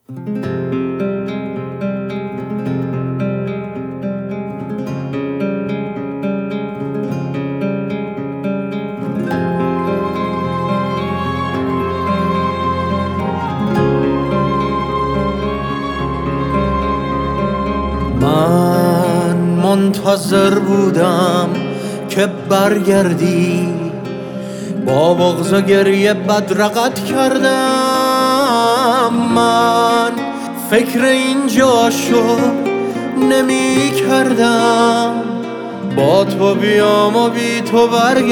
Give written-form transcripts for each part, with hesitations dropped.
من منتظر بودم که برگردی، با بغض و گریه بدرقت کردم. من فکر اینجا شو نمی کردم، با تو بیام و بی تو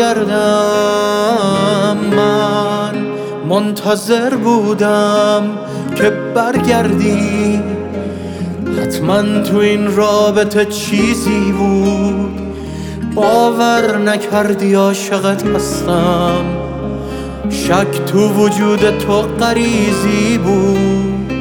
برگردم. من منتظر بودم که برگردی، حتما تو این رابطه چیزی بود، باور نکردی عاشقت هستم، شک تو وجود تو غریزی بود.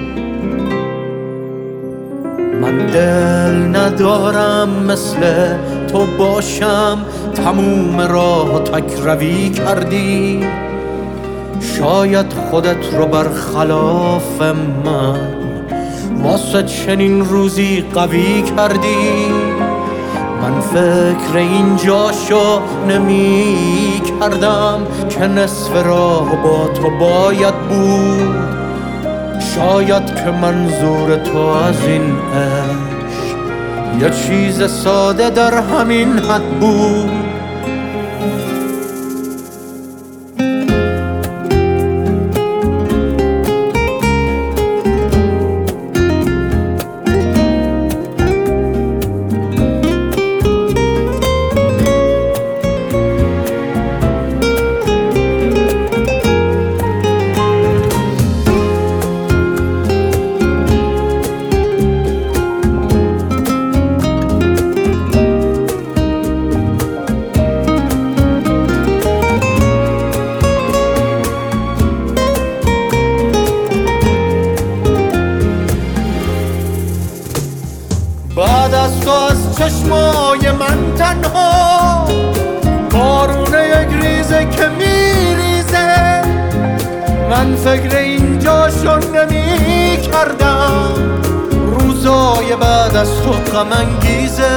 من دل ندارم مثل تو باشم، تموم راه تک روی کردی، شاید خودت رو برخلاف من واسه چنین روزی قوی کردی. من فکر اینجاشو نمی کردم که نصف راه با تو باید بود، شاید که منظور تو از این عشق یه چیز ساده در همین حد بود. بعد از تو از چشمای من تنها بارونه یک ریزه که میریزه. من فکر اینجاشو نمی کردم، روزای بعد از تو غم انگیزه.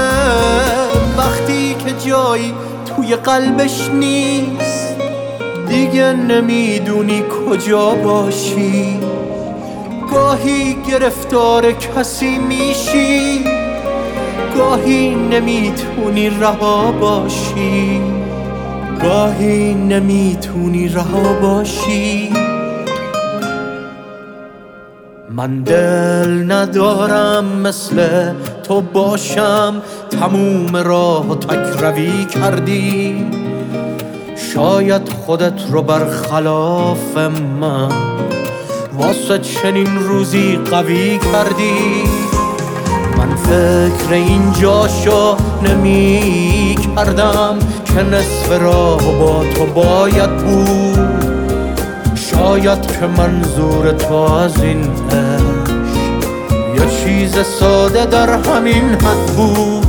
وقتی که جایی توی قلبش نیست، دیگه نمیدونی کجا باشی. گاهی گرفتار کسی میشی، گاهی نمیتونی رها باشی، گاهی نمیتونی رها باشی. من دل ندارم مثل تو باشم، تموم راه تک روی کردی، شاید خودت رو برخلاف من واسه چنین روزی قوی کردی. من فکر اینجاشو نمی کردم که نصف راه با تو باید بود، شاید که منظور تو از این عشق یه چیز ساده در همین حد بود.